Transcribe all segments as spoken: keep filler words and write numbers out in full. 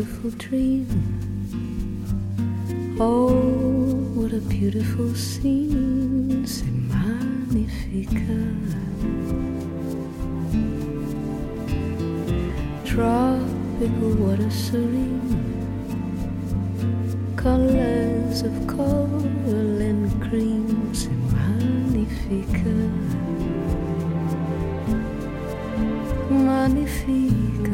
beautiful dream. Oh, what a beautiful scene. C'est magnifique. Tropical water serene, colors of coral and cream. C'est magnifique. Magnifique.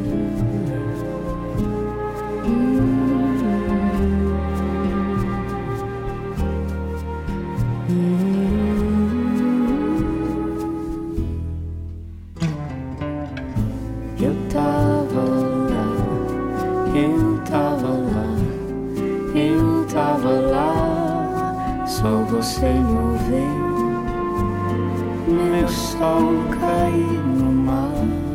Eu tava lá, eu tava lá, eu tava lá, só você não vê meu sol cair no mar.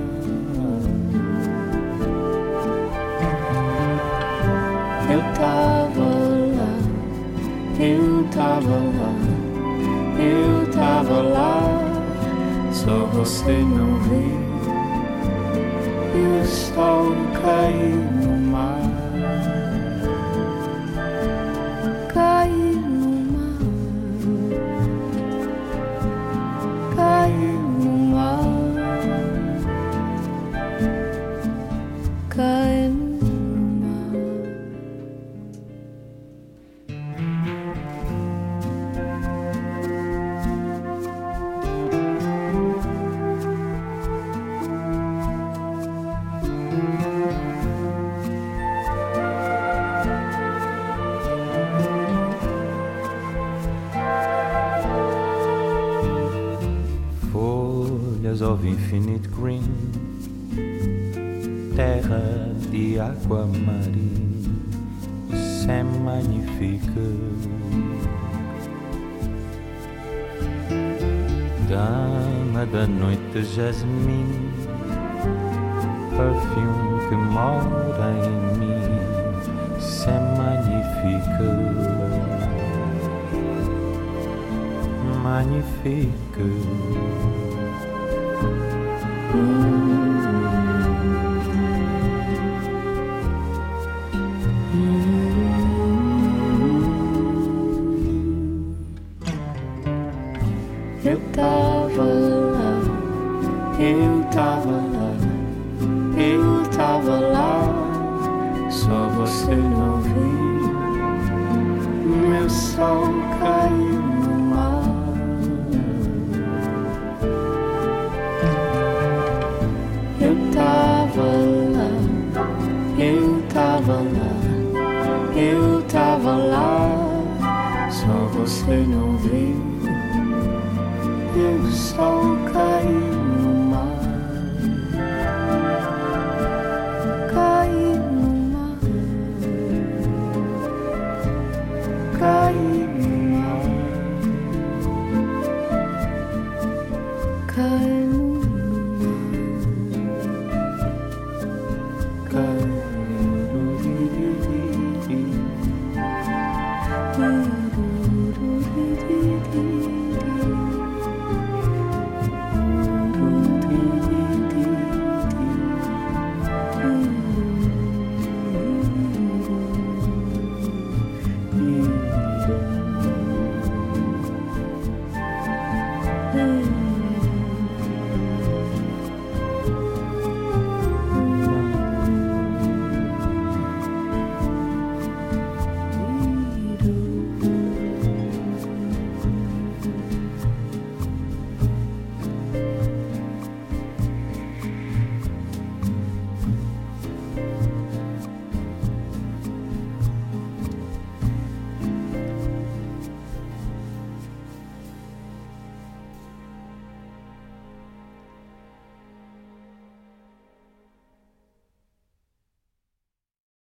Eu tava lá, eu tava lá, eu tava lá, só você não vê e o sol cair no mar. Cair no mar, cair no mar, cair no mar. Of infinite green, terra de água marinha, c'est magnifique. Dama da noite, jasmim, perfume que mora em mim, c'est magnifique. Magnifique. Eu tava lá, eu tava lá, eu tava lá, só você não viu meu sol cair no mar. Eu tava lá, eu tava lá, eu tava lá, só você não viu e o sol cair no mar. Cair no mar, cair no mar, cair no mar. Mm.